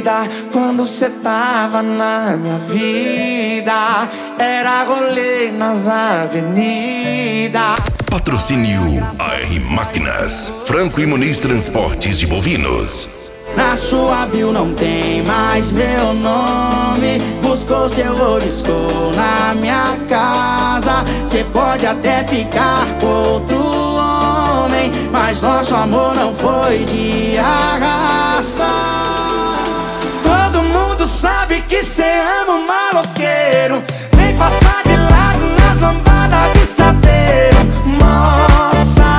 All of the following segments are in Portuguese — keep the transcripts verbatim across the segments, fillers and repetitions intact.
vida quando cê tava na minha vida. Era rolê nas avenidas. Patrocínio A R Máquinas, Franco e Muniz Transportes de Bovinos. Na sua bio não tem mais meu nome. Buscou seu riscou na minha casa. Cê pode até ficar com outro homem, mas nosso amor não foi de arrasta. Todo mundo sabe que cê ama um maloqueiro. Vem passar de lado nas lambadas de saveiro. Mó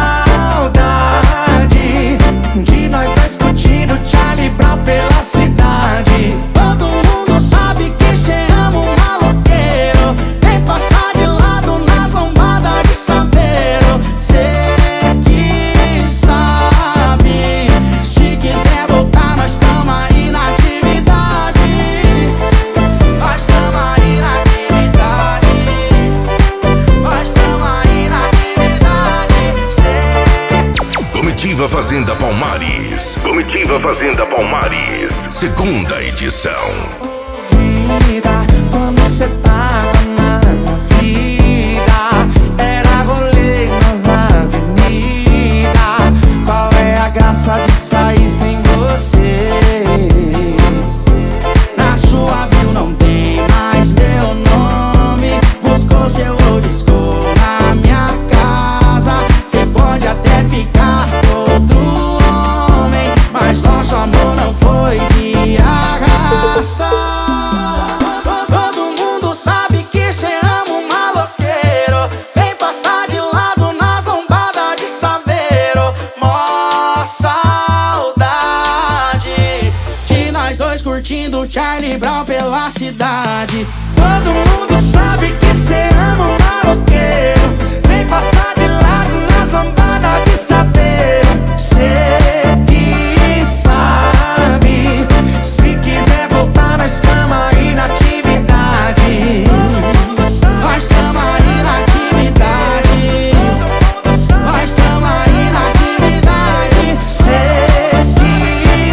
saudade de nós dois curtindo Charlie Brown pela cidade. Todo mundo sabe que cê ama um maloqueiro. Vem passar de lado nas lambadas de saveiro. Cê que sabe, se quiser voltar nós tamo aí na atividade. Nós tamo aí na atividade. Nós tamo aí na atividade. Cê... Comitiva Fazenda Palmares. Comitiva Fazenda Palmares, segunda edição. Vida, quando cê tava na minha vida, era rolê nas avenidas. Qual é a graça de sair sem você? Na sua bio não tem mais meu nome. Buscou seu riscou na minha casa. Cê pode até ficar com outro homem, mas nosso amor não foi de arrasta. Todo mundo sabe que cê ama um maloqueiro. Vem passar de lado nas lombadas de saveiro. Mó saudade de nós dois curtindo Charlie Brown pela cidade. Todo mundo sabe que cê ama um maloqueiro. Vem passar de lado nas lombadas de saveiro. Cê que sabe, se quiser voltar nós tamo aí na atividade. Nós tamo aí na atividade. Nós tamo aí na atividade. Cê que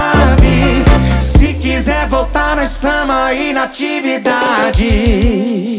sabe, se quiser voltar nós tamo aí na atividade.